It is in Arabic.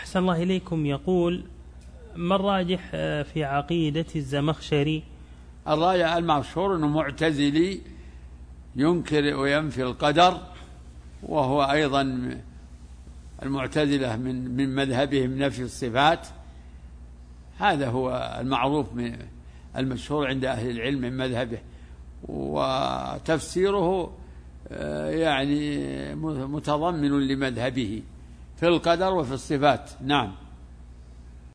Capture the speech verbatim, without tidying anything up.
أحسن الله إليكم، يقول ما الراجح في عقيدة الزمخشري؟ الراجح المشهور أنه معتزلي ينكر وينفي القدر، وهو أيضا المعتزلة من من مذهبهم نفي الصفات. هذا هو المعروف من المشهور عند أهل العلم من مذهبه، وتفسيره يعني متضمن لمذهبه في القدر وفي الصفات. نعم.